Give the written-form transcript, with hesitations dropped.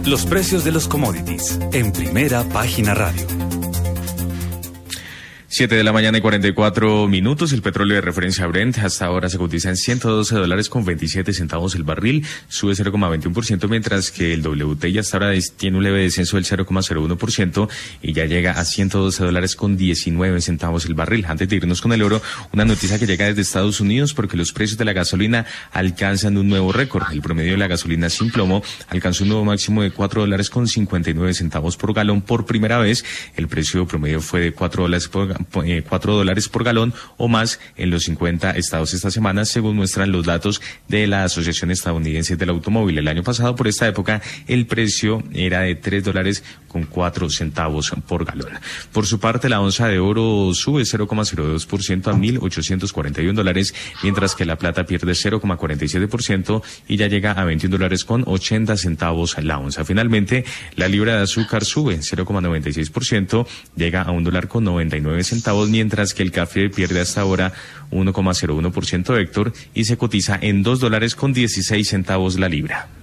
Los precios de los commodities en Primera Página Radio. 7:44 a.m. El petróleo de referencia Brent hasta ahora se cotiza en $112.27 el barril, sube 0,21%, mientras que el WTI hasta ahora tiene un leve descenso del 0,01% y ya llega a $112.19 el barril. Antes de irnos con el oro, una noticia que llega desde Estados Unidos porque los precios de la gasolina alcanzan un nuevo récord. El promedio de la gasolina sin plomo alcanzó un nuevo máximo de $4.59 por galón por primera vez. El precio promedio fue de $4 por galón o más en los 50 estados esta semana, según muestran los datos de la Asociación Estadounidense del Automóvil. El año pasado, por esta época, el precio era de $3.04 por galón. Por su parte, la onza de oro sube 0,02% a $1.841, mientras que la plata pierde 0,47% y ya llega a $21.80 la onza. Finalmente, la libra de azúcar sube 0,96%, llega a $1.99, mientras que el café pierde hasta ahora 1,01%, Héctor, y se cotiza en $2.16 la libra.